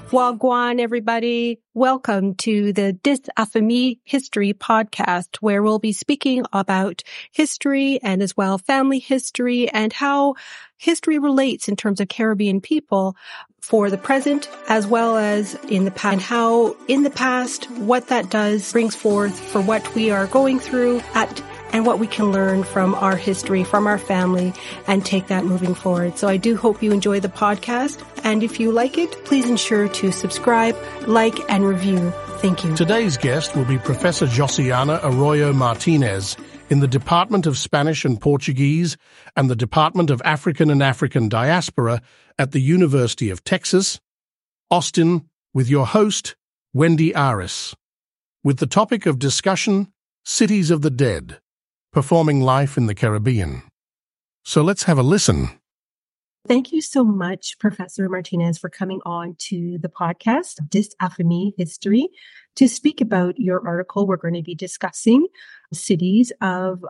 Wagwan, everybody. Welcome to the Dis Afami History podcast, where we'll be speaking about history and as well family history and how history relates in terms of Caribbean people for the present as well as in the past, and how in the past, what that does brings forth for what we are going through and what we can learn from our history, from our family, and take that moving forward. So I do hope you enjoy the podcast. And if you like it, please ensure to subscribe, like, and review. Thank you. Today's guest will be Professor Josiana Arroyo Martinez in the Department of Spanish and Portuguese and the Department of African and African Diaspora at the University of Texas, Austin, with your host, Wendy Aris, with the topic of discussion, Cities of the Dead, Performing Life in the Caribbean. So let's have a listen. Thank you so much, Professor Martinez, for coming on to the podcast, Dis Afami History, to speak about your article. We're going to be discussing cities of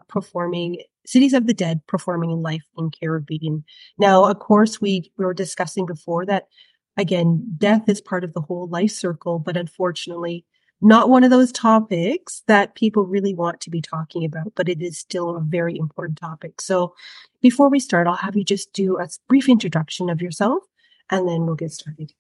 the dead performing life in Caribbean. Now, of course, we were discussing before that, again, death is part of the whole life circle, but unfortunately, not one of those topics that people really want to be talking about, but it is still a very important topic. So before we start, I'll have you just do a brief introduction of yourself, and then we'll get started.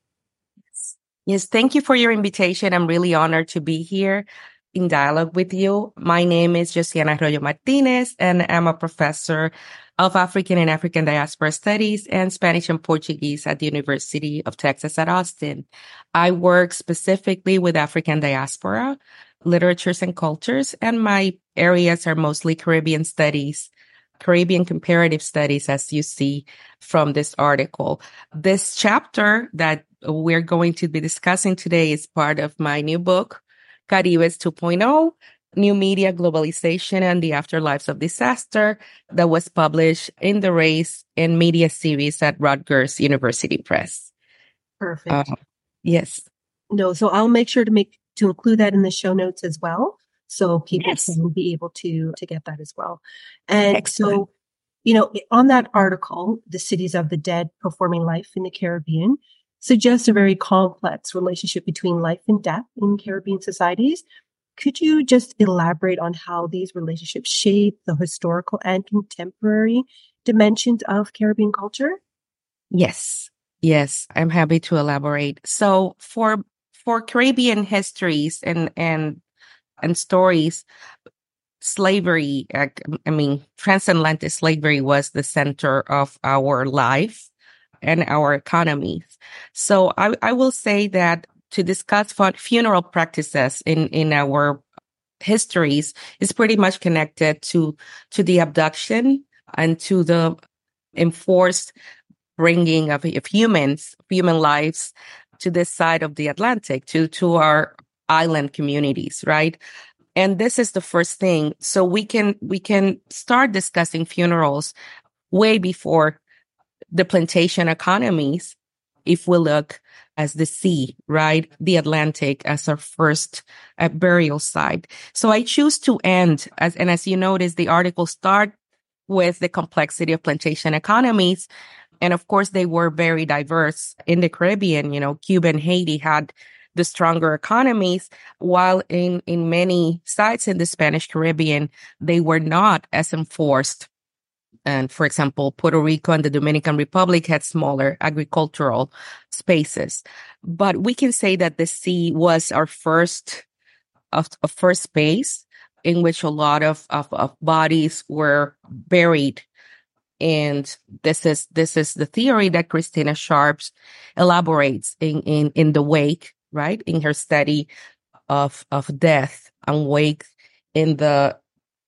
Yes, thank you for your invitation. I'm really honored to be here in dialogue with you. My name is Josiana Arroyo Martinez, and I'm a professor of African and African Diaspora Studies and Spanish and Portuguese at the University of Texas at Austin. I work specifically with African diaspora, literatures and cultures, and my areas are mostly Caribbean studies, Caribbean comparative studies, as you see from this article. This chapter that we're going to be discussing today is part of my new book, Caribes 2.0, New Media, Globalization, and the Afterlives of Disaster, that was published in the Race and Media series at Rutgers University Press. Perfect. Yes. No, so I'll make sure to include that in the show notes as well, so people can be able to get that as well. And excellent. So, on that article, The Cities of the Dead Performing Life in the Caribbean suggests a very complex relationship between life and death in Caribbean societies. Could you just elaborate on how these relationships shape the historical and contemporary dimensions of Caribbean culture? Yes, I'm happy to elaborate. So for Caribbean histories and stories, slavery, transatlantic slavery was the center of our life and our economies. So I will say that to discuss funeral practices in our histories is pretty much connected to the abduction and to the enforced bringing of human lives to this side of the Atlantic, to our island communities, right? And this is the first thing. So we can start discussing funerals way before the plantation economies, if we look as the sea, right? The Atlantic as our first burial site. So I choose to end, as you notice, the article start with the complexity of plantation economies. And of course, they were very diverse in the Caribbean. Cuba and Haiti had the stronger economies, while in many sites in the Spanish Caribbean, they were not as enforced. And for example, Puerto Rico and the Dominican Republic had smaller agricultural spaces. But we can say that the sea was our first space in which a lot of bodies were buried. And this is the theory that Christina Sharps elaborates in The Wake, right? In her study of death and wake in the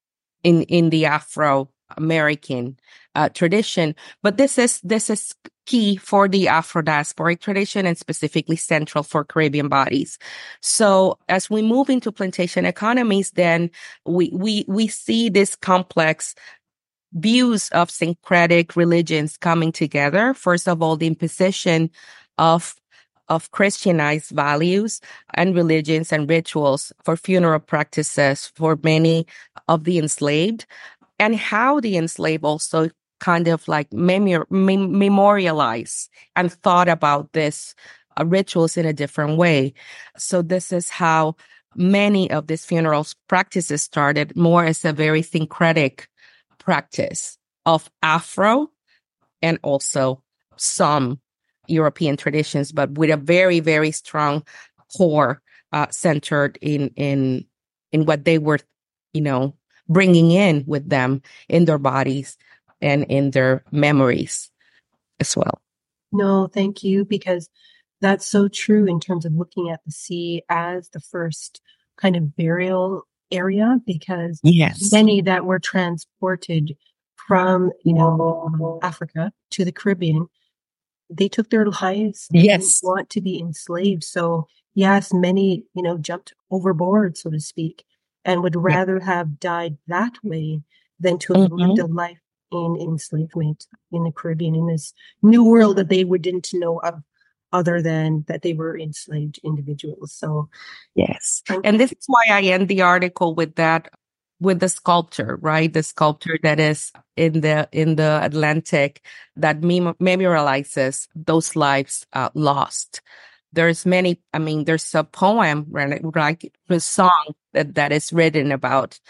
Afro-American tradition. But this is key for the Afro-diasporic tradition and specifically central for Caribbean bodies. So as we move into plantation economies, then we see this complex views of syncretic religions coming together. First of all, the imposition of Christianized values and religions and rituals for funeral practices for many of the enslaved, and how the enslaved also kind of like memorialize and thought about this rituals in a different way. So this is how many of these funerals practices started, more as a very syncretic practice of Afro and also some European traditions, but with a very, very strong core centered in what they were, bringing in with them in their bodies and in their memories as well. No, thank you, because that's so true in terms of looking at the sea as the first kind of burial area, because Yes. many that were transported from, Africa to the Caribbean, they took their lives and didn't Yes. want to be enslaved. So yes, many, jumped overboard, so to speak, and would rather have died that way than to have lived a life in enslavement in the Caribbean, in this new world that they didn't know of, other than that they were enslaved individuals. So yes. And this is why I end the article with that, with the sculpture, right? The sculpture that is in the Atlantic that memorializes those lives lost. There's there's a poem, right? Like a song that is written about,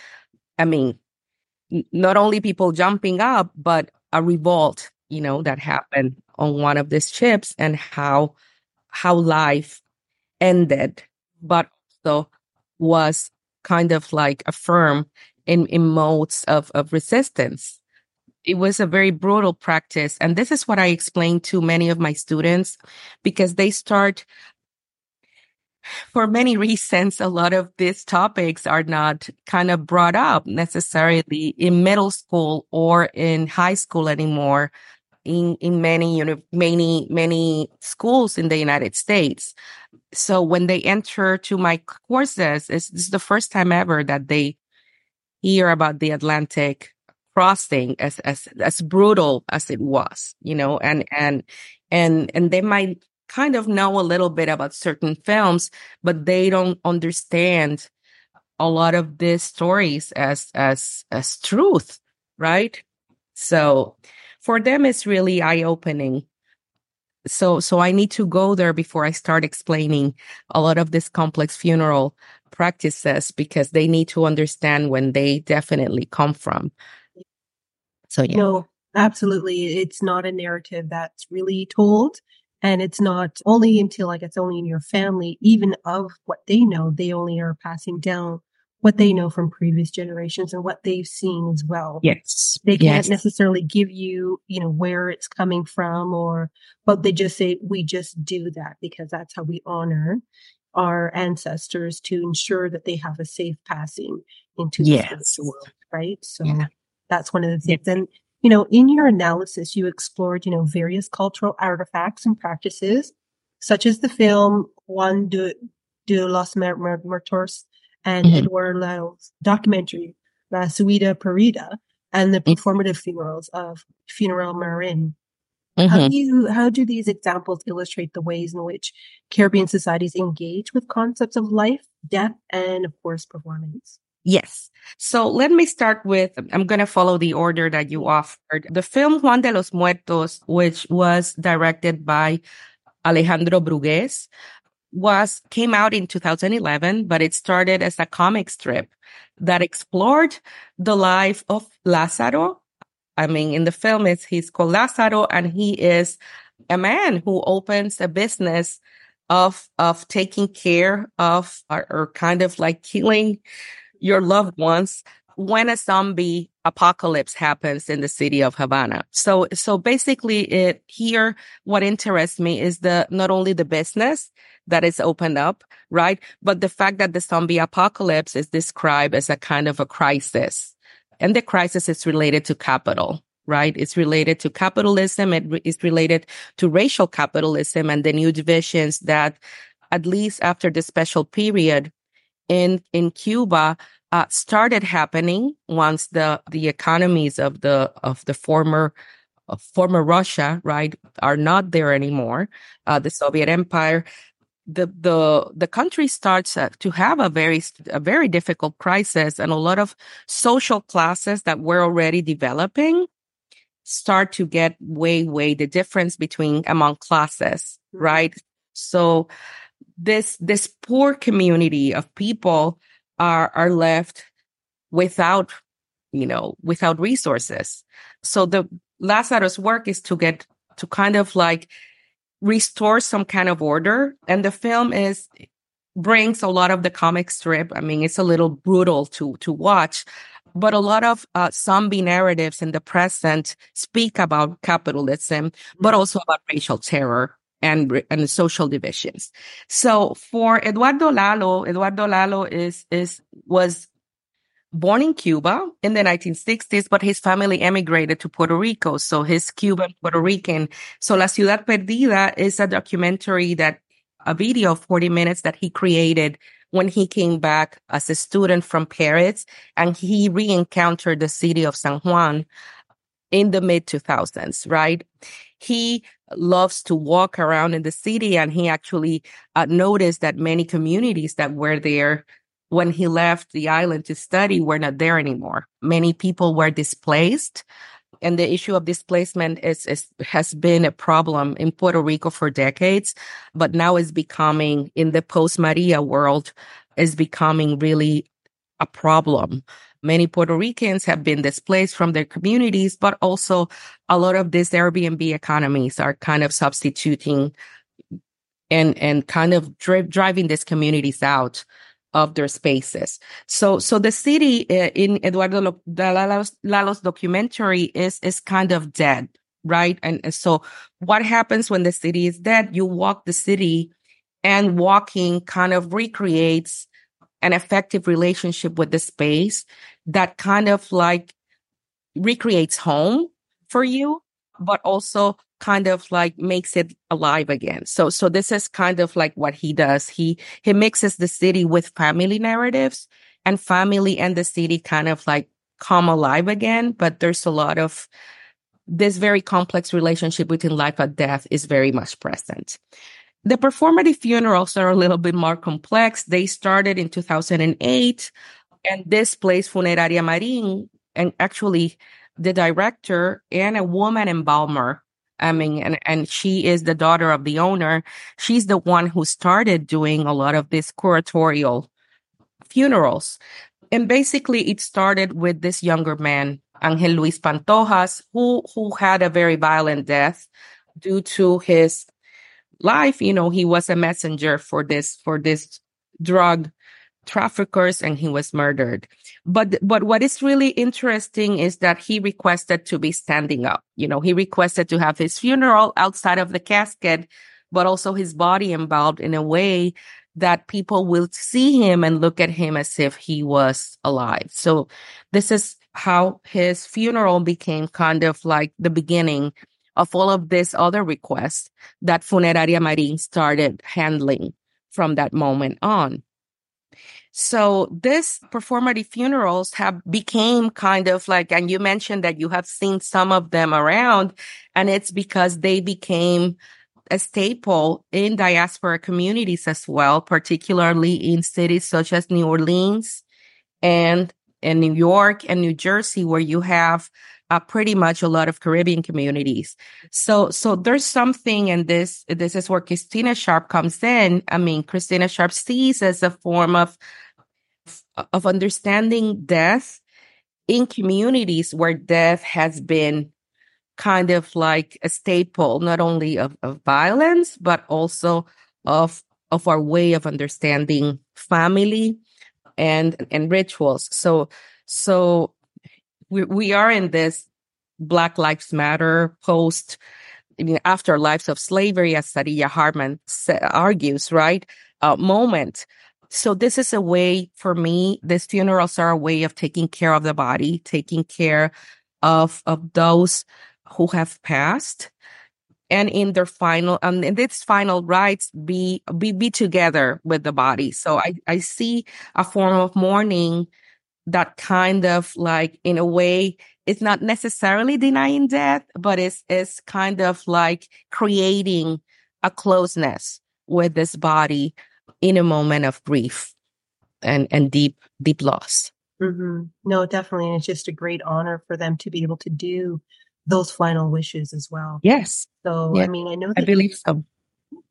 not only people jumping up, but a revolt, that happened on one of these ships, and how life ended, but also was kind of like affirmed in modes of resistance. It was a very brutal practice. And this is what I explain to many of my students, because they start, for many reasons, a lot of these topics are not kind of brought up necessarily in middle school or in high school anymore in many schools in the United States. So when they enter to my courses, this is the first time ever that they hear about the Atlantic crossing as brutal as it was, and they might kind of know a little bit about certain films, but they don't understand a lot of these stories as truth, right? So for them, it's really eye-opening. So I need to go there before I start explaining a lot of these complex funeral practices, because they need to understand when they definitely come from. So, yeah. No, absolutely. It's not a narrative that's really told. And it's not only until it's only in your family, even of what they know, they only are passing down what they know from previous generations and what they've seen as well. Yes. They can't necessarily give you, where it's coming from, but they just say, we just do that because that's how we honor our ancestors, to ensure that they have a safe passing into the spiritual world, right? So that's one of the things. And, in your analysis, you explored, various cultural artifacts and practices, such as the film Juan de los Muertos and Edward Lau's documentary, La Suida Perdida, and the performative funerals of Funeral Marin. How do these examples illustrate the ways in which Caribbean societies engage with concepts of life, death, and of course, performance? Yes. So let me start with, I'm going to follow the order that you offered. The film Juan de los Muertos, which was directed by Alejandro Brugués, came out in 2011, but it started as a comic strip that explored the life of Lázaro. In the film, he's called Lázaro, and he is a man who opens a business of taking care of or kind of like killing your loved ones when a zombie apocalypse happens in the city of Havana. So basically here, what interests me is not only the business that is opened up, right? But the fact that the zombie apocalypse is described as a kind of a crisis. And the crisis is related to capital, right? It's related to capitalism. It is related to racial capitalism and the new divisions that, at least after the special period in Cuba, started happening once the economies of the former Russia, right, are not there anymore. The Soviet Empire, the country starts to have a very difficult crisis, and a lot of social classes that were already developing start to get way the difference among classes, right? So this poor community of people are left without, without resources. So the Lazarus work is to get to kind of like restore some kind of order. And the film brings a lot of the comic strip. I mean, it's a little brutal to watch, but a lot of zombie narratives in the present speak about capitalism, but also about racial terror and social divisions. So for Eduardo Lalo was born in Cuba in the 1960s, but his family emigrated to Puerto Rico. So he's Cuban, Puerto Rican. So La Ciudad Perdida is a documentary a video of 40 minutes that he created when he came back as a student from Paris, and he re-encountered the city of San Juan in the mid 2000s, right? He loves to walk around in the city, and he actually noticed that many communities that were there when he left the island to study were not there anymore. Many people were displaced. And the issue of displacement has been a problem in Puerto Rico for decades, but now is becoming, in the post-Maria world, is becoming really a problem. Many Puerto Ricans have been displaced from their communities, but also a lot of these Airbnb economies are kind of substituting and kind of driving these communities out of their spaces. So the city in Eduardo Lalo's documentary is kind of dead, right? And so what happens when the city is dead? You walk the city, and walking kind of recreates an effective relationship with the space that kind of like recreates home for you, but also kind of like makes it alive again. So this is kind of like what he does. He mixes the city with family narratives, and family and the city kind of like come alive again. But there's a lot of this very complex relationship between life and death is very much present. The performative funerals are a little bit more complex. They started in 2008, and this place, Funeraria Marin, and actually the director and a woman embalmer, I mean, and she is the daughter of the owner. She's the one who started doing a lot of these curatorial funerals. And basically it started with this younger man, Angel Luis Pantojas, who had a very violent death due to his life. You know, he was a messenger for this drug traffickers, and he was murdered. But what is really interesting is that he requested to be standing up. You know, he requested to have his funeral outside of the casket, but also his body embalmed in a way that people will see him and look at him as if he was alive. So this is how his funeral became kind of like the beginning of all of these other requests that Funeraria Marin started handling from that moment on. So this performative funerals have became kind of like, and you mentioned that you have seen some of them around, and it's because they became a staple in diaspora communities as well, particularly in cities such as New Orleans and in New York and New Jersey, where you have pretty much a lot of Caribbean communities. So there's something, and this is where Christina Sharpe comes in. I mean, Christina Sharpe sees as a form of understanding death in communities where death has been kind of like a staple, not only of violence, but also of our way of understanding family and rituals. So we are in this Black Lives Matter post, after lives of slavery, as Sariya Hartman argues, right? Moment. So this is a way for me, these funerals are a way of taking care of the body, taking care of those who have passed, and in their final, in these final rites, be together with the body. So I see a form of mourning that kind of like, in a way, it's not necessarily denying death, but it's kind of like creating a closeness with this body in a moment of grief and deep loss. Mm-hmm. No, definitely. And it's just a great honor for them to be able to do those final wishes as well. Yes. So, Yeah. I mean, I know I that believe so.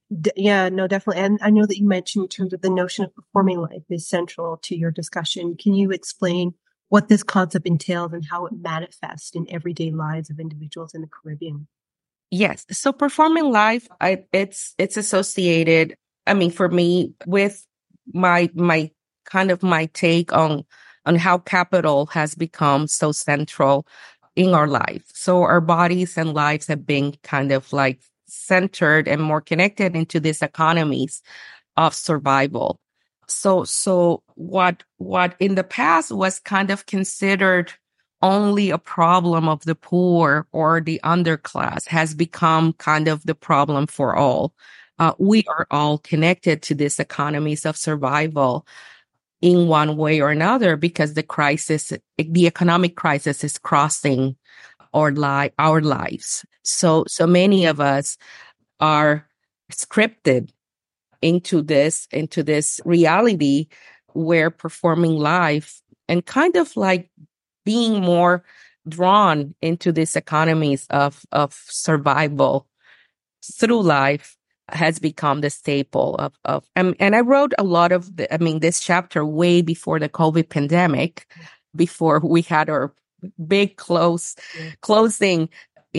Yeah, no, definitely. And I know that you mentioned in terms of the notion of performing life is central to your discussion. Can you explain what this concept entails and how it manifests in everyday lives of individuals in the Caribbean? Yes. So performing life, it's associated, I mean, for me, with my kind of my take on how capital has become so central in our life. So our bodies and lives have been kind of like centered and more connected into these economies of survival. So what in the past was kind of considered only a problem of the poor or the underclass has become kind of the problem for all. We are all connected to these economies of survival in one way or another because the economic crisis is crossing our lives. So many of us are scripted into this reality where performing life and kind of like being more drawn into these economies of survival through life has become the staple and I wrote a lot of this chapter way before the COVID pandemic, before we had our big closing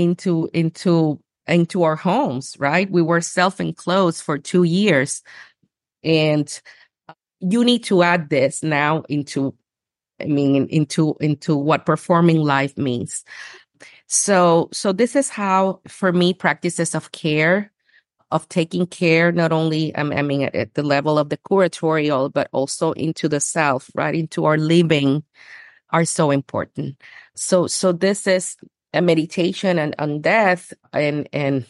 into our homes, right? We were self-enclosed for 2 years. And you need to add this now into what performing life means. So this is how, for me, practices of care, of taking care, not only, at the level of the curatorial, but also into the self, right? Into our living are so important. So this is a meditation on death and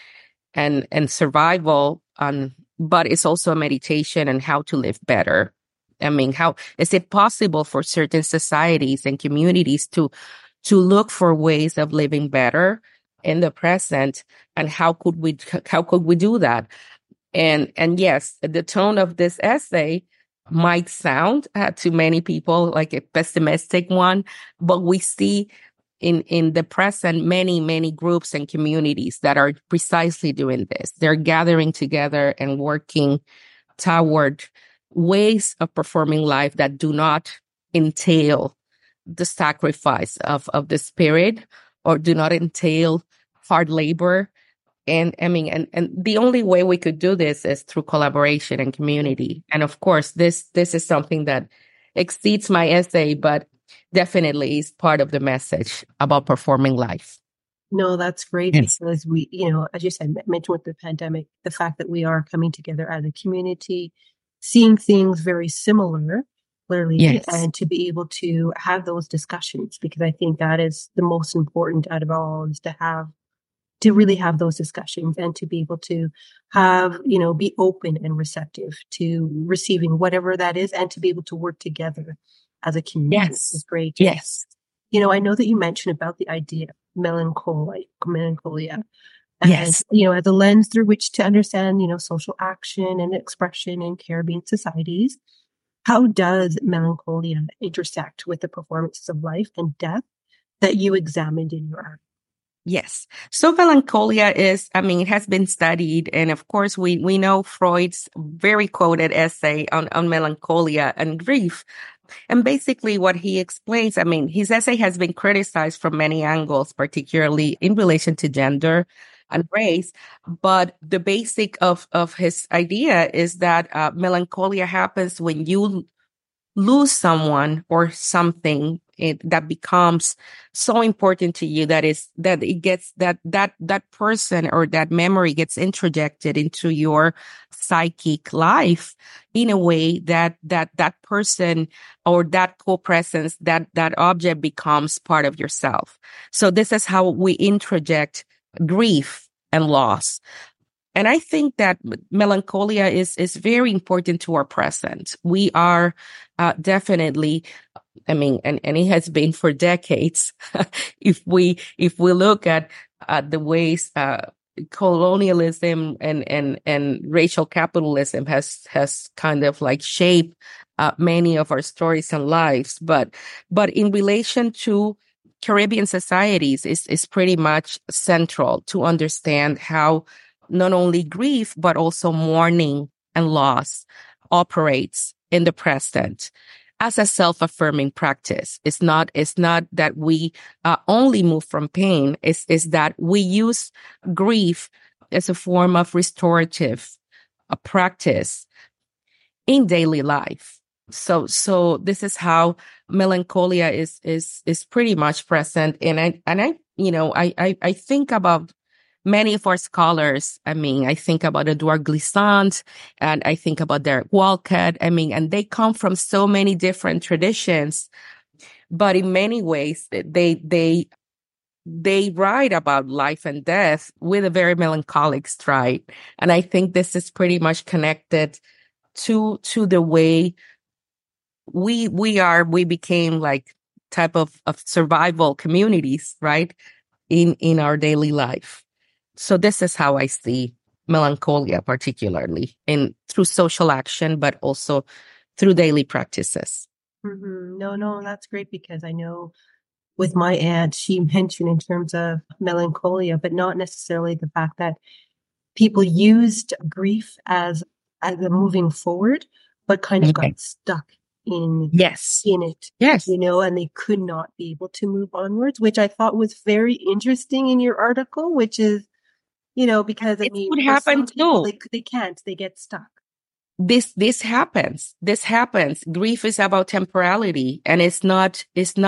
survival, but it's also a meditation on how to live better. How is it possible for certain societies and communities to look for ways of living better in the present, and how could we do that? And yes, the tone of this essay might sound to many people like a pessimistic one, but we see in the present many groups and communities that are precisely doing this. They're gathering together and working toward ways of performing life that do not entail the sacrifice of the spirit, or do not entail hard labor. And the only way we could do this is through collaboration and community. And of course, this is something that exceeds my essay, but definitely is part of the message about performing life. No, that's great. Yes. Because we, you know, as you said, mentioned with the pandemic, the fact that we are coming together as a community, seeing things very similar, clearly, Yes. and to be able to have those discussions, because I think that is the most important out of all, is to really have those discussions and to be able to have, be open and receptive to receiving whatever that is, and to be able to work together as a community. Yes. Is great. Yes. I know that you mentioned about the idea of melancholia. And, Yes. as a lens through which to understand, social action and expression in Caribbean societies. How does melancholia intersect with the performances of life and death that you examined in your art? Yes. So melancholia it has been studied. And of course, we know Freud's very quoted essay on melancholia and grief. And basically what he explains, his essay has been criticized from many angles, particularly in relation to gender and race. But the basic of his idea is that melancholia happens when you lose someone or something that becomes so important to you that person or that memory gets introjected into your psychic life in a way that person or that co-presence, that object becomes part of yourself. So this is how we introject grief and loss. And I think that melancholia is very important to our present. We are definitely, and it has been for decades. if we look at the ways colonialism and racial capitalism has kind of like shaped many of our stories and lives, but in relation to Caribbean societies is pretty much central to understand how not only grief, but also mourning and loss operates in the present as a self-affirming practice. It's not that we only move from pain. It's that we use grief as a form of restorative practice in daily life. So this is how melancholia is pretty much present. And I think about many of our scholars. I think about Edouard Glissant, and I think about Derek Walcott. And they come from so many different traditions, but in many ways they write about life and death with a very melancholic stride. And I think this is pretty much connected to the way we became like type of survival communities, right? In our daily life. So this is how I see melancholia, particularly through social action, but also through daily practices. Mm-hmm. No, that's great, because I know with my aunt, she mentioned in terms of melancholia, but not necessarily the fact that people used grief as a moving forward, but kind of got stuck in it. Yes. And they could not be able to move onwards, which I thought was very interesting in your article, which is, because it could happen too. They get stuck. This happens. Grief is about temporality, and it's not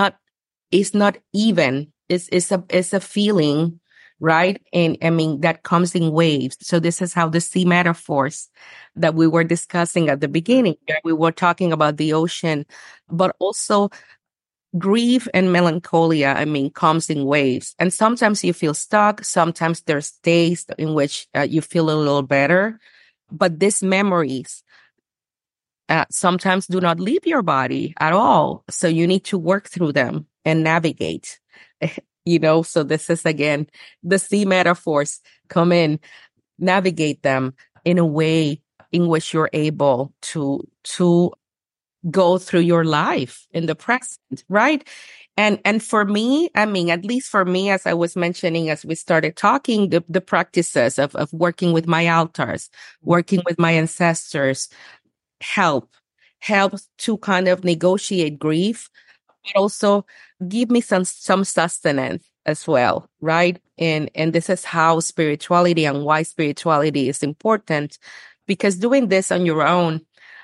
even. It's a feeling, right? And that comes in waves. So this is how the sea metaphors that we were discussing at the beginning, we were talking about the ocean, but also grief and melancholia, comes in waves. And sometimes you feel stuck. Sometimes there's days in which you feel a little better. But these memories sometimes do not leave your body at all. So you need to work through them and navigate, So this is, again, the sea metaphors come in, navigate them in a way in which you're able to go through your life in the present, right? And for me, at least for me, as I was mentioning, as we started talking, the practices of working with my altars, working with my ancestors, help to kind of negotiate grief, but also give me some sustenance as well, right? And this is how spirituality and why spirituality is important, because doing this on your own,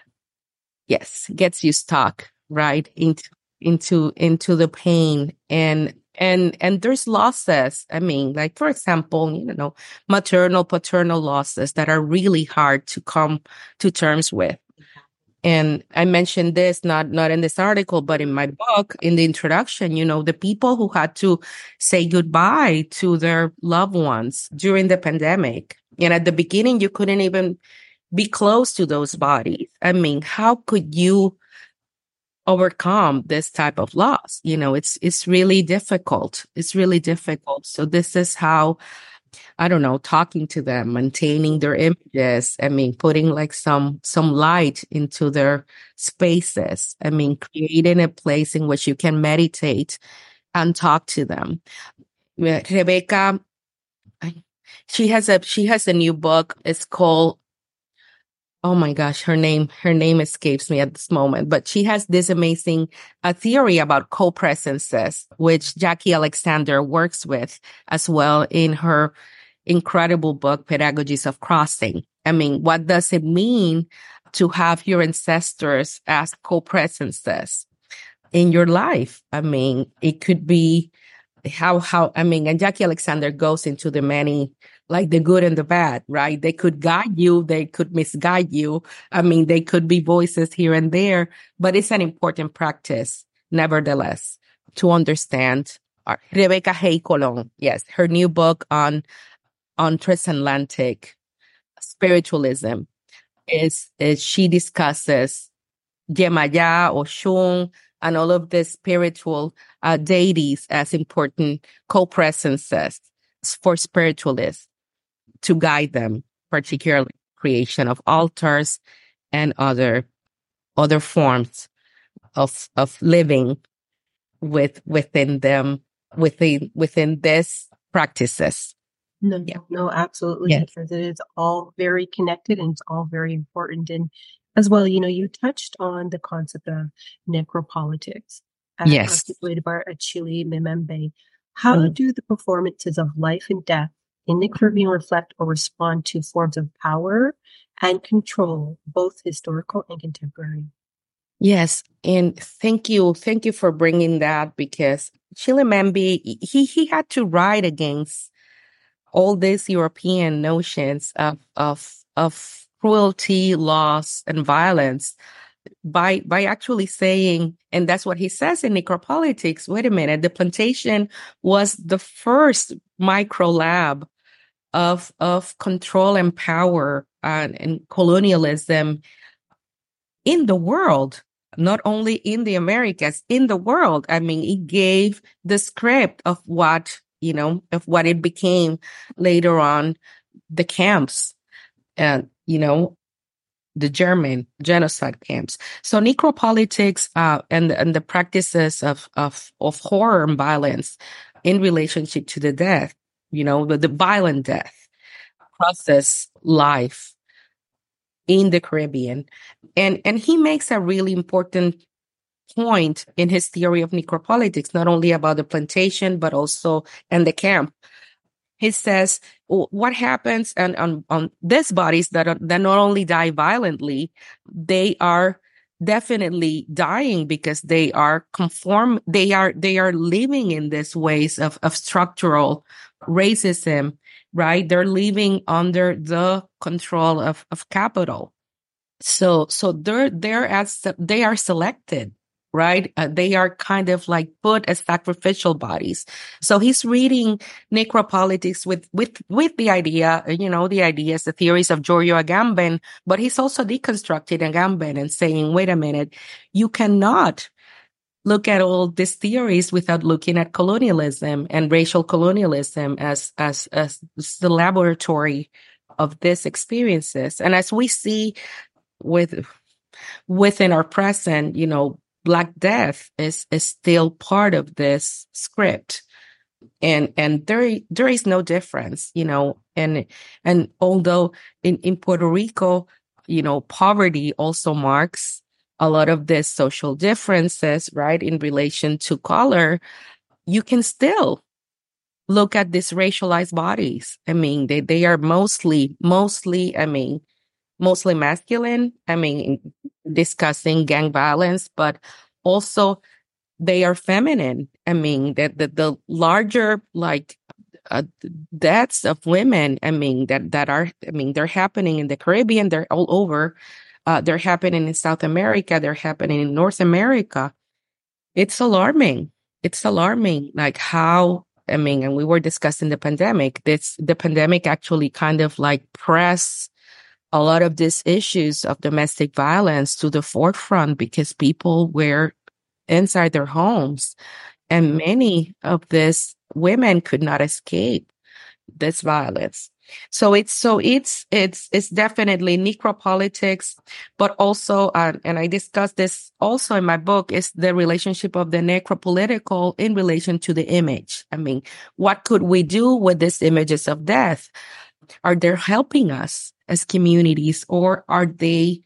yes, gets you stuck, right? Into the pain and there's losses. Like, for example, maternal, paternal losses that are really hard to come to terms with. And I mentioned this, not in this article, but in my book, in the introduction, the people who had to say goodbye to their loved ones during the pandemic. And at the beginning, you couldn't even be close to those bodies. How could you overcome this type of loss? It's really difficult. It's really difficult. So this is how, talking to them, maintaining their images. Putting like some light into their spaces. Creating a place in which you can meditate and talk to them. Rebecca, she has a new book. It's called, oh my gosh, her name escapes me at this moment, but she has this amazing theory about co-presences, which Jackie Alexander works with as well in her incredible book, Pedagogies of Crossing. What does it mean to have your ancestors as co-presences in your life? It could be and Jackie Alexander goes into the many, like the good and the bad, right? They could guide you. They could misguide you. They could be voices here and there, but it's an important practice, nevertheless, to understand. Rebecca Hay Colon, yes, her new book on transatlantic spiritualism is she discusses Yemaya, Oshun, and all of the spiritual deities as important co-presences for spiritualists to guide them, particularly creation of altars and other forms of living within them, within these practices. No, Yeah. no, absolutely, Yes. because it is all very connected and it's all very important. And as well, you touched on the concept of necropolitics, Yes. articulated by Achille Mbembe. How Mm. do the performances of life and death in the Caribbean reflect or respond to forms of power and control, both historical and contemporary? Yes. And thank you. Thank you for bringing that because Chilimambi, he had to write against all these European notions of cruelty, loss, and violence by actually saying, and that's what he says in Necropolitics. Wait a minute, the plantation was the first micro lab of control and power and colonialism in the world, not only in the Americas, in the world. I mean, it gave the script of what it became later on, the camps, and, the German genocide camps. So necropolitics, and the practices of horror and violence in relationship to the death, the violent death process life in the Caribbean. And he makes a really important point in his theory of necropolitics, not only about the plantation, but also and the camp. He says what happens on these bodies that not only die violently, they are definitely dying because they are living in these ways of structural racism, right? They're living under the control of capital. So they are selected, right? They are kind of like put as sacrificial bodies. So he's reading necropolitics with the idea, the ideas, the theories of Giorgio Agamben, but he's also deconstructing Agamben and saying, wait a minute, you cannot look at all these theories without looking at colonialism and racial colonialism as the laboratory of these experiences. And as we see within our present, Black Death is still part of this script. And there is no difference, and although in Puerto Rico, poverty also marks a lot of these social differences, right, in relation to color, you can still look at these racialized bodies. I mean, they are mostly, I mean, mostly masculine. I mean, discussing gang violence, but also they are feminine. I mean, the larger deaths of women. I mean, that are. I mean, they're happening in the Caribbean. They're all over. They're happening in South America. They're happening in North America. It's alarming. It's alarming. Like how. I mean, and we were discussing the pandemic. The pandemic actually kind of like pressed a lot of these issues of domestic violence to the forefront because people were inside their homes and many of these women could not escape this violence. So it's definitely necropolitics, but also, and I discuss this also in my book, is the relationship of the necropolitical in relation to the image. I mean, what could we do with these images of death? Are they helping us as communities, or are they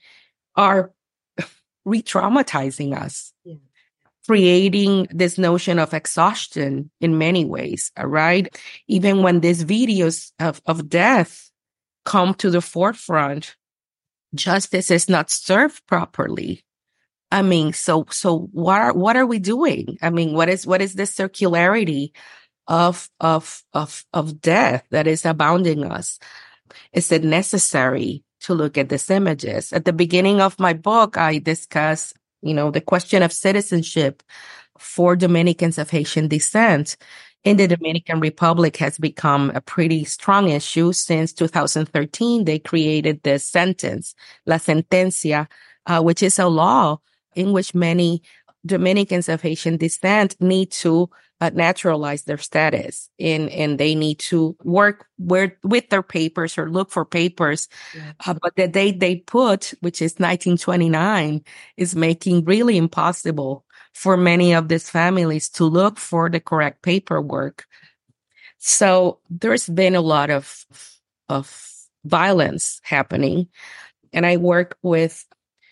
re-traumatizing us, creating this notion of exhaustion in many ways, right? Even when these videos of death come to the forefront, justice is not served properly. I mean, so what are we doing? I mean, what is this circularity of death that is abounding us? Is it necessary to look at these images? At the beginning of my book, I discuss, the question of citizenship for Dominicans of Haitian descent in the Dominican Republic has become a pretty strong issue. Since 2013, they created the sentence, La Sentencia, which is a law in which many Dominicans of Haitian descent need to naturalize their status, and they need to work with their papers or look for papers. Yeah. But the date they put, which is 1929, is making really impossible for many of these families to look for the correct paperwork. So there's been a lot of violence happening. And I work with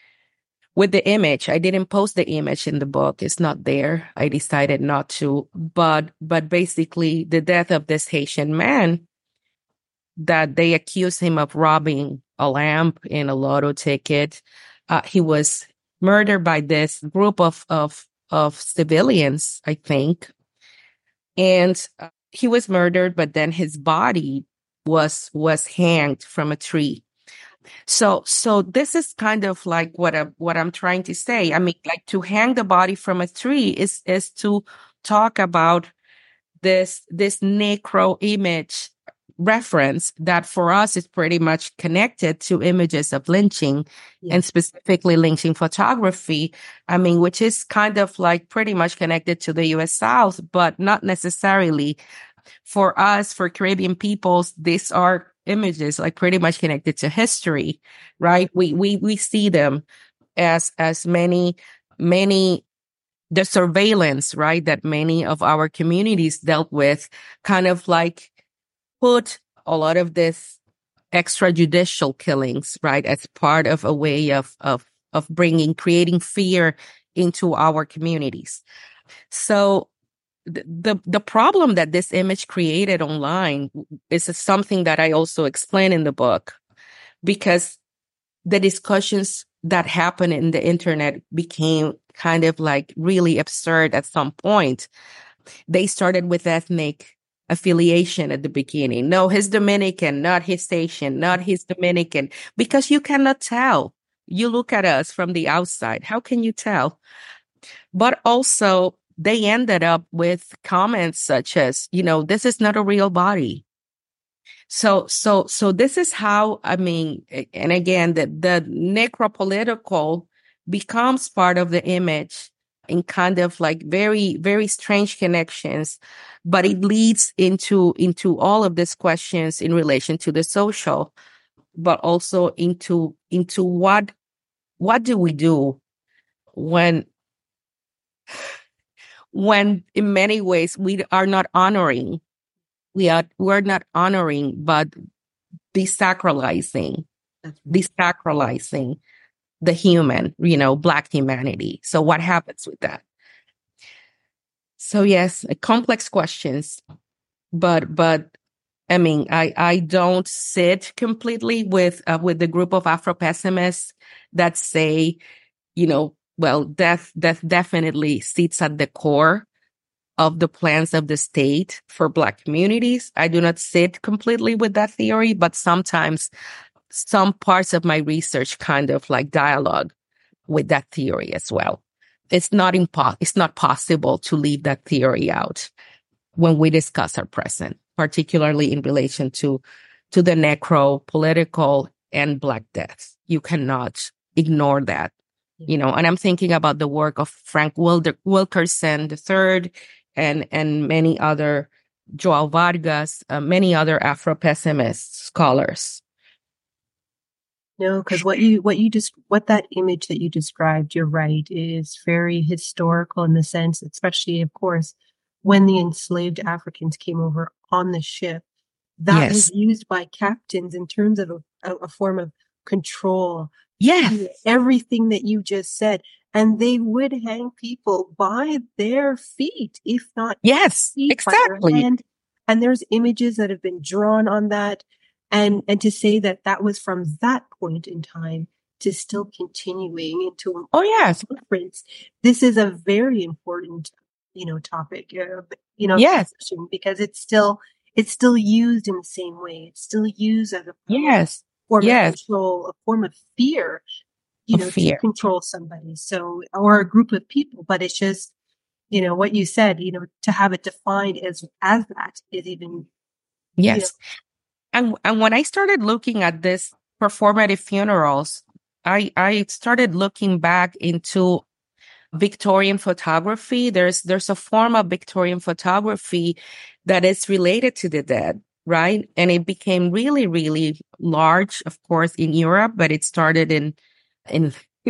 the image. I didn't post the image in the book. It's not there. I decided not to. But basically the death of this Haitian man, that they accused him of robbing a lamp in a lotto ticket. He was murdered by this group of civilians, I think. And he was murdered, but then his body was hanged from a tree. So this is kind of like what I'm trying to say. I mean, like, to hang the body from a tree is to talk about this necro image reference that for us is pretty much connected to images of lynching, and specifically lynching photography. I mean, which is kind of like pretty much connected to the US South, but not necessarily. For us, for Caribbean peoples, these are images like pretty much connected to history, right? We see them as many the surveillance, right, that many of our communities dealt with, kind of like put a lot of this extrajudicial killings, right, as part of a way of creating fear into our communities. So the problem that this image created online is something that I also explain in the book, because the discussions that happen in the internet became kind of like really absurd at some point. They started with ethnic affiliation at the beginning. No, he's Dominican, not he's Haitian, not he's Dominican, because you cannot tell. You look at us from the outside. How can you tell? But also, they ended up with comments such as, this is not a real body. So this is how, I mean, and again, the necropolitical becomes part of the image in kind of like very, very strange connections, but it leads into all of these questions in relation to the social, but also into what do we do when in many ways we are not honoring, we're not honoring, but desacralizing the human, Black humanity. So what happens with that? So yes, complex questions, but I mean, I don't sit completely with the group of Afro pessimists that say, well, death definitely sits at the core of the plans of the state for Black communities. I do not sit completely with that theory, but sometimes some parts of my research kind of like dialogue with that theory as well. It's not possible to leave that theory out when we discuss our present, particularly in relation to the necro-political and Black death. You cannot ignore that, and I'm thinking about the work of Frank Wilkerson III and many other, Joao Vargas, many other Afro-pessimist scholars. No, because what that image that you described, you're right, is very historical in the sense, especially, of course, when the enslaved Africans came over on the ship, that was used by captains in terms of a form of control. Yes. Everything that you just said. And they would hang people by their feet, if not exactly. By their hand. And there's images that have been drawn on that. And to say that was from that point in time to still continuing into conference. This is a very important, topic, because it's still used in the same way. It's still used as a form of control, a form of fear, to control somebody. So, or a group of people, but it's just, what you said, to have it defined as that is even. Yes. And when I started looking at this performative funerals, I started looking back into Victorian photography. There's a form of Victorian photography that is related to the dead, right? And it became really, really large, of course, in Europe, but it started in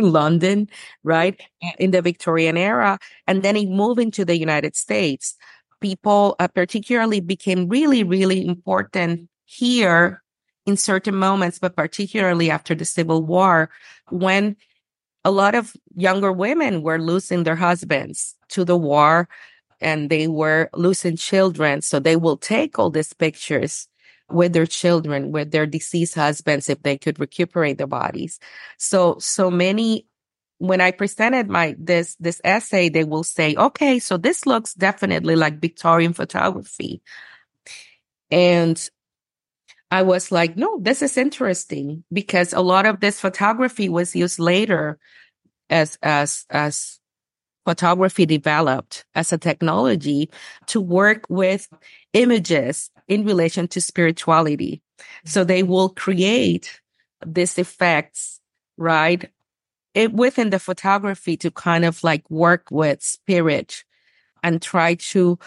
London, right? In the Victorian era. And then it moved into the United States. people particularly became really, really important here in certain moments, but particularly after the Civil War, when a lot of younger women were losing their husbands to the war and they were losing children. So they will take all these pictures with their children, with their deceased husbands, if they could recuperate their bodies. So many, when I presented this essay, they will say, okay, so this looks definitely like Victorian photography. And I was like, no, this is interesting, because a lot of this photography was used later as photography developed as a technology to work with images in relation to spirituality. So they will create these effects, right, within the photography to kind of like work with spirit and try to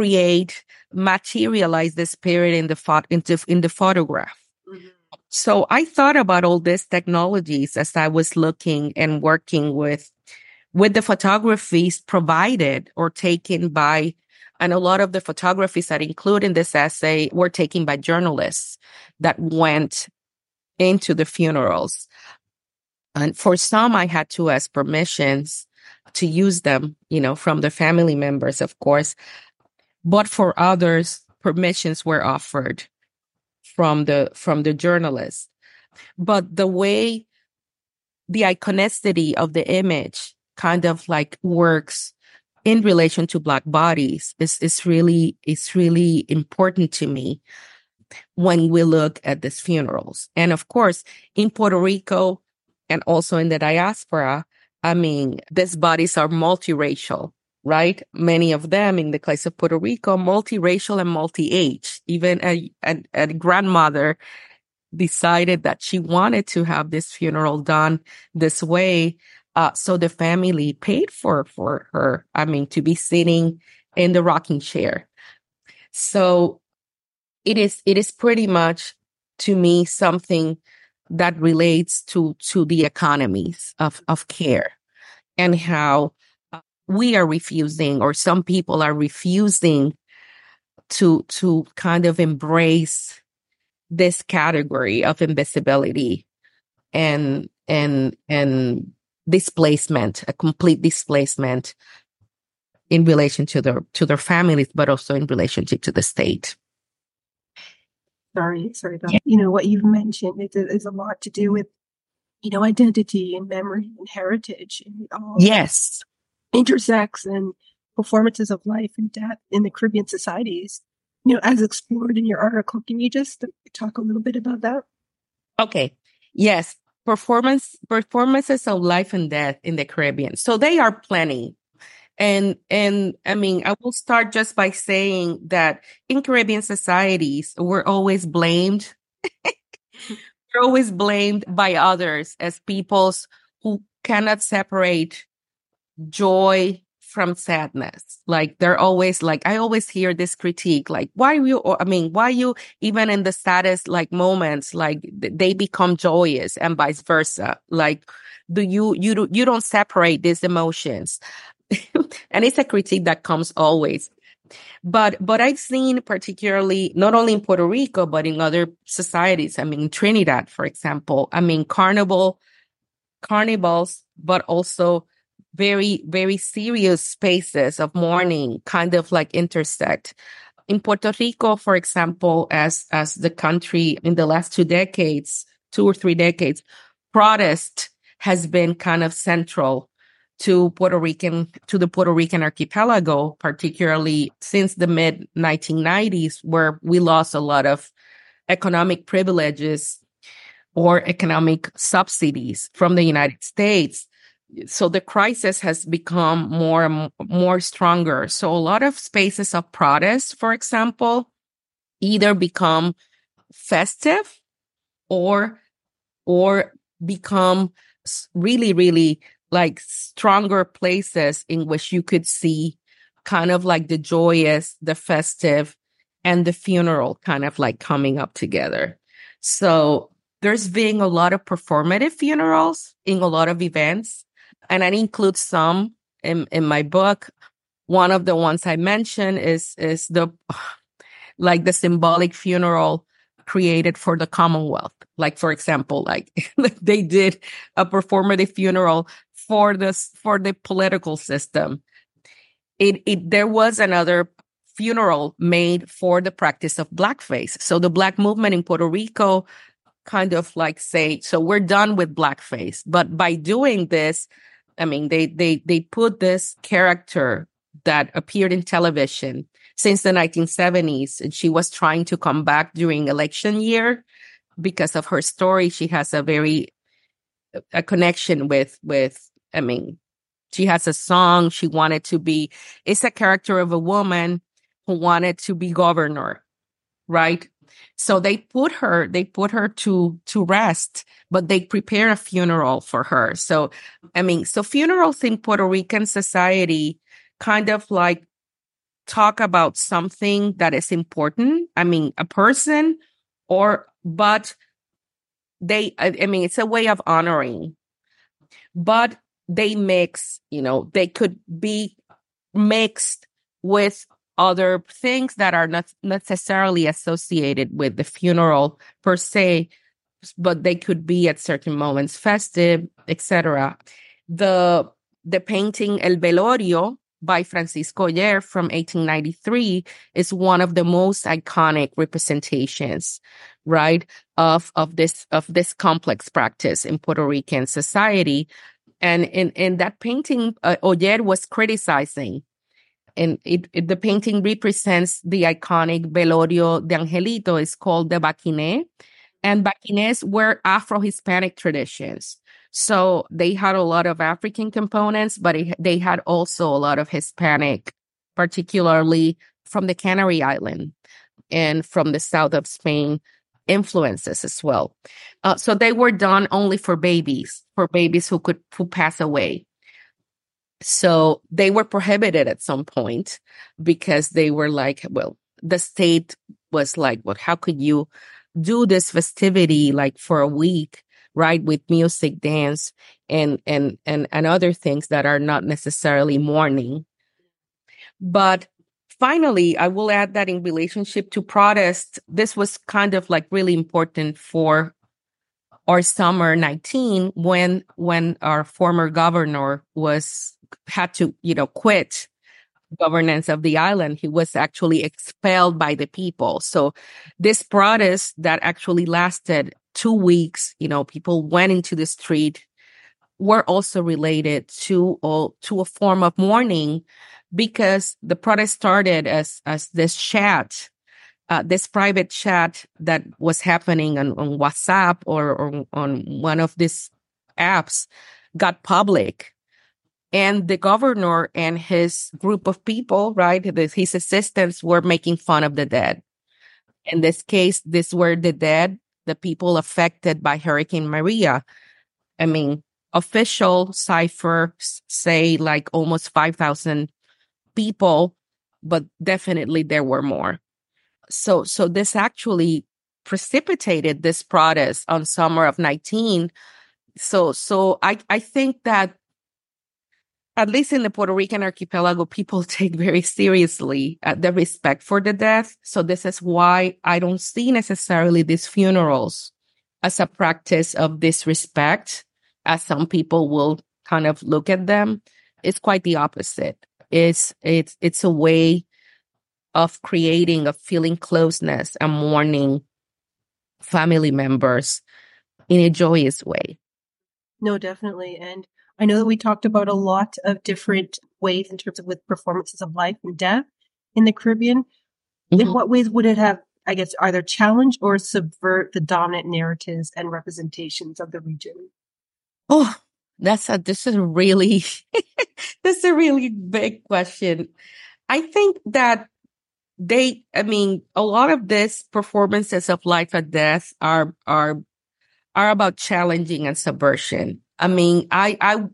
materialize the spirit in the photograph. Mm-hmm. So I thought about all these technologies as I was looking and working with the photographies provided or taken by, and a lot of the photographies that include in this essay were taken by journalists that went into the funerals. And for some, I had to ask permissions to use them, from the family members, of course. But for others, permissions were offered from the journalists. But the way the iconicity of the image kind of like works in relation to Black bodies is really important to me when we look at these funerals. And of course, in Puerto Rico and also in the diaspora, these bodies are multiracial, right? Many of them, in the case of Puerto Rico, multiracial and multi-age. Even a grandmother decided that she wanted to have this funeral done this way. So the family paid for her, to be sitting in the rocking chair. So it is pretty much, to me, something that relates to the economies of care, and how we are refusing, or some people are refusing to kind of embrace this category of invisibility and displacement, a complete displacement in relation to their families, but also in relationship to the state. Sorry about what you've mentioned. It's a lot to do with, identity and memory and heritage, and it all intersects, and performances of life and death in the Caribbean societies, as explored in your article. Can you just talk a little bit about that? Okay. Yes. Performances of life and death in the Caribbean. So they are plenty. And I will start just by saying that in Caribbean societies, we're always blamed. We're always blamed by others as peoples who cannot separate joy from sadness. Like, they're always like, I always hear this critique, like, why you, even in the saddest like moments, like they become joyous, and vice versa. Like, you don't separate these emotions. And it's a critique that comes always. But I've seen, particularly not only in Puerto Rico, but in other societies. Trinidad, for example, carnivals, but also very, very serious spaces of mourning kind of like intersect. In Puerto Rico, for example, as the country in the last 2 or 3 decades, protest has been kind of central to the Puerto Rican archipelago, particularly since the mid 1990s, where we lost a lot of economic privileges or economic subsidies from the United States. So the crisis has become more and more stronger. So a lot of spaces of protest, for example, either become festive or become really, really like stronger places in which you could see kind of like the joyous, the festive, and the funeral kind of like coming up together. So there's been a lot of performative funerals in a lot of events. And I include some in my book, One of the ones I mentioned is the like the symbolic funeral created for the Commonwealth. Like, for example, like they did a performative funeral for the political system. There was another funeral made for the practice of blackface. So the Black movement in Puerto Rico kind of like say, so we're done with blackface. But by doing this, I mean, they put this character that appeared in television since the 1970s, and she was trying to come back during election year because of her story. She has a connection with, I mean, she has a song. She wanted to be, it's a character of a woman who wanted to be governor, right? So they put her to rest, but they prepare a funeral for her. So, I mean, so funerals in Puerto Rican society kind of like talk about something that is important. I mean, a person but I mean, it's a way of honoring, but they mix, they could be mixed with other things that are not necessarily associated with the funeral per se, but they could be at certain moments festive, etc. The painting El Velorio by Francisco Oller from 1893 is one of the most iconic representations, right, of this complex practice in Puerto Rican society. And in that painting, Oller was criticizing. And the painting represents the iconic Velorio de Angelito. It's called the Baquiné. And Baquinés were Afro-Hispanic traditions. So they had a lot of African components, but they had also a lot of Hispanic, particularly from the Canary Island and from the south of Spain influences as well. So they were done only for babies who pass away. So they were prohibited at some point because they were like, well, the state was like, well, how could you do this festivity like for a week, right? With music, dance, and other things that are not necessarily mourning. But finally, I will add that in relationship to protest, this was kind of like really important for our summer 19 when our former governor had to, quit governance of the island. He was actually expelled by the people. So this protest that actually lasted 2 weeks, people went into the street, were also related to a form of mourning, because the protest started as this chat, this private chat that was happening on WhatsApp or on one of these apps got public. And the governor and his group of people, right, his assistants were making fun of the dead. In this case, these were the dead, the people affected by Hurricane Maria. I mean, official ciphers say like almost 5,000 people, but definitely there were more. So this actually precipitated this protest on summer of 19. So I think that at least in the Puerto Rican archipelago, people take very seriously the respect for the death. So this is why I don't see necessarily these funerals as a practice of disrespect, as some people will kind of look at them. It's quite the opposite. It's a way of feeling closeness and mourning family members in a joyous way. No, definitely. And I know that we talked about a lot of different ways in terms of with performances of life and death in the Caribbean. Mm-hmm. In what ways would it have, I guess, either challenge or subvert the dominant narratives and representations of the region? Oh, this is a really big question. I think that a lot of these performances of life and death are about challenging and subversion. I mean, I'm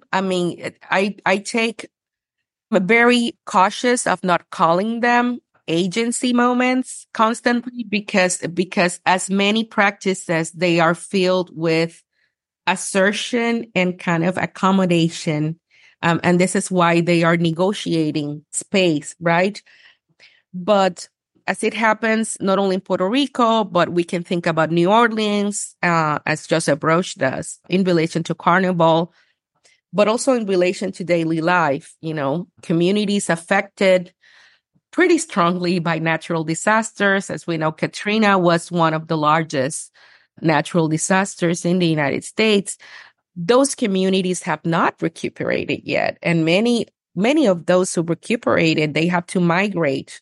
very cautious of not calling them agency moments constantly because as many practices, they are filled with assertion and kind of accommodation And this is why they are negotiating space, right? But as it happens, not only in Puerto Rico, but we can think about New Orleans, as Joseph Roche does in relation to Carnival, but also in relation to daily life, communities affected pretty strongly by natural disasters. As we know, Katrina was one of the largest natural disasters in the United States. Those communities have not recuperated yet. And many of those who recuperated, they have to migrate.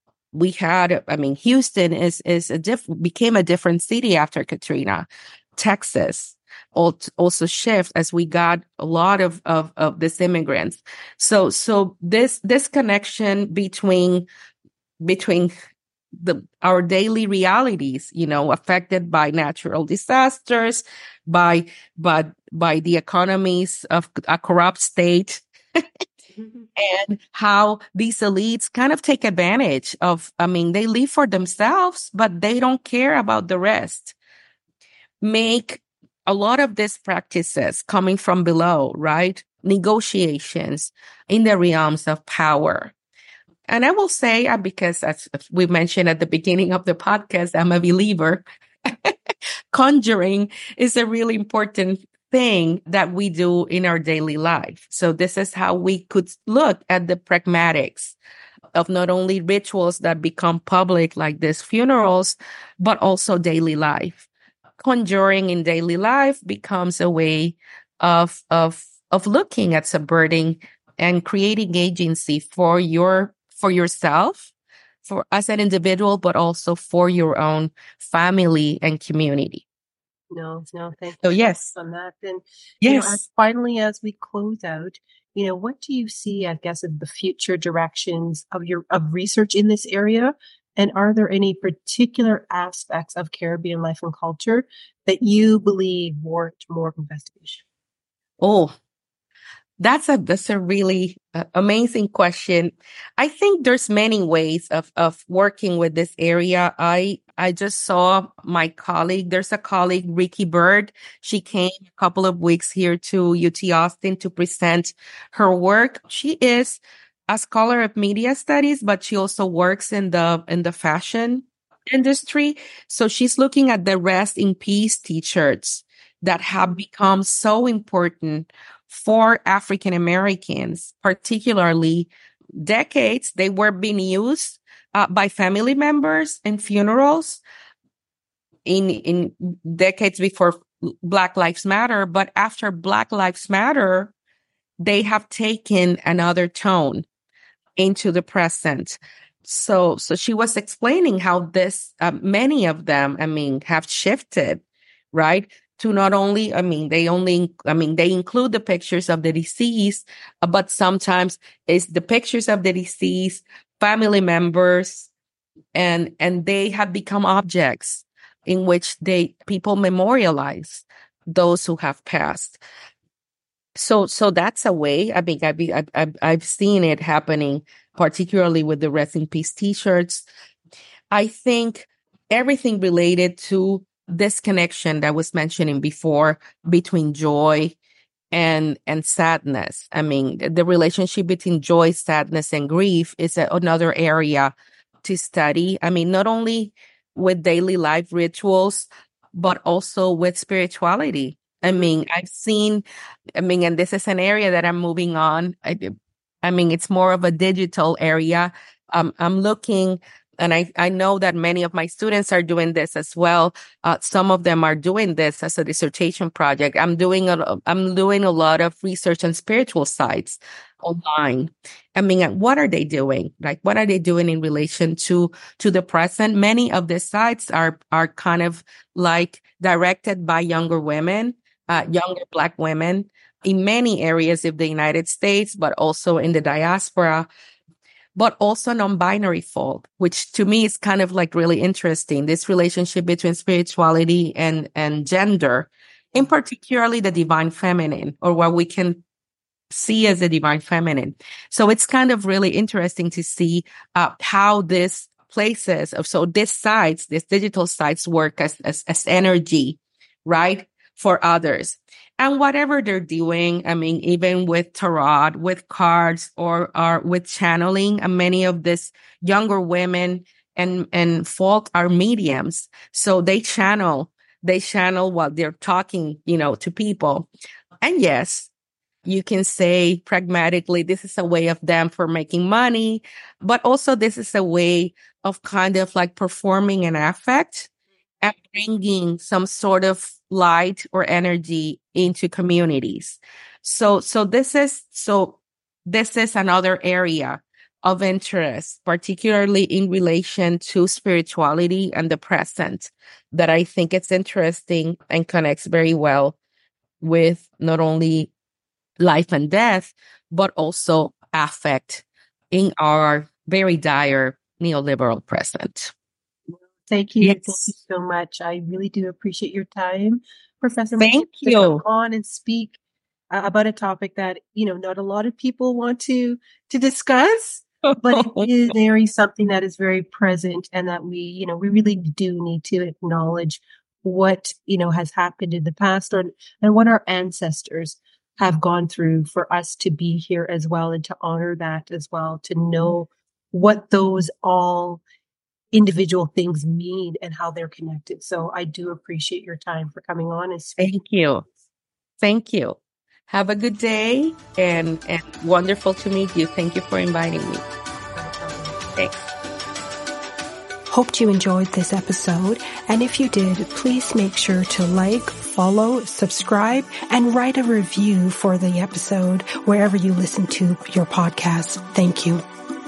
Houston became a different city after Katrina. Texas also shift as we got a lot of these immigrants. So this connection between our daily realities, affected by natural disasters, by the economies of a corrupt state, and how these elites kind of take advantage of, they live for themselves, but they don't care about the rest. Make a lot of these practices coming from below, right? Negotiations in the realms of power. And I will say, because as we mentioned at the beginning of the podcast, I'm a believer. Conjuring is a really important thing that we do in our daily life. So this is how we could look at the pragmatics of not only rituals that become public like these funerals, but also daily life. Conjuring in daily life becomes a way of looking at subverting and creating agency for yourself, for as an individual, but also for your own family and community. No, thank you. So yes, on that. And yes, finally, as we close out, what do you see, I guess, of the future directions of research in this area? And are there any particular aspects of Caribbean life and culture that you believe warrant more investigation? Oh, that's a really amazing question. I think there's many ways of working with this area. I just saw my colleague. There's a colleague, Ricky Bird. She came a couple of weeks here to UT Austin to present her work. She is a scholar of media studies, but she also works in the fashion industry. So she's looking at the Rest in Peace t-shirts that have become so important for African Americans, particularly decades. They were being used by family members in funerals in decades before Black Lives Matter. But after Black Lives Matter, they have taken another tone into the present. So she was explaining how this, many of them, have shifted, right? To not only, they include the pictures of the deceased, but sometimes it's the pictures of the deceased, family members, and they have become objects in which people memorialize those who have passed. So that's a way. I've seen it happening, particularly with the Rest in Peace t-shirts. I think everything related to this connection that was mentioning before between joy and sadness. The relationship between joy, sadness, and grief is another area to study. Not only with daily life rituals, but also with spirituality. I've seen, and this is an area that I'm moving on. It's more of a digital area. I'm looking, and I know that many of my students are doing this as well. Some of them are doing this as a dissertation project. I'm doing a lot of research on spiritual sites online. What are they doing? Like, what are they doing in relation to the present? Many of the sites are kind of like directed by younger women, younger Black women in many areas of the United States, but also in the diaspora, but also non-binary folk, which to me is kind of like really interesting. This relationship between spirituality and gender, in particularly the divine feminine, or what we can see as the divine feminine. So it's kind of really interesting to see how these places these digital sites work as energy, right, for others. And whatever they're doing, I mean, even with tarot, with cards, or with channeling, and many of these younger women and folk are mediums. So they channel while they're talking, to people. And yes, you can say pragmatically, this is a way of them for making money, but also this is a way of kind of like performing an affect and bringing some sort of light or energy into communities. So this is another area of interest, particularly in relation to spirituality and the present, that I think it's interesting and connects very well with not only life and death, but also affect in our very dire neoliberal present. Thank you. Yes. Thank you so much. I really do appreciate your time, Professor. Thank to you. come on and speak about a topic that, not a lot of people want to discuss, but it is something that is very present, and that we really do need to acknowledge what, has happened in the past, and what our ancestors have gone through for us to be here as well, and to honor that as well, to know what those all individual things mean and how they're connected. So I do appreciate your time for coming on and speaking. Thank you. Have a good day, and wonderful to meet you. Thank you for inviting me. Thanks. Hoped you enjoyed this episode. And if you did, please make sure to like, follow, subscribe, and write a review for the episode wherever you listen to your podcast. Thank you.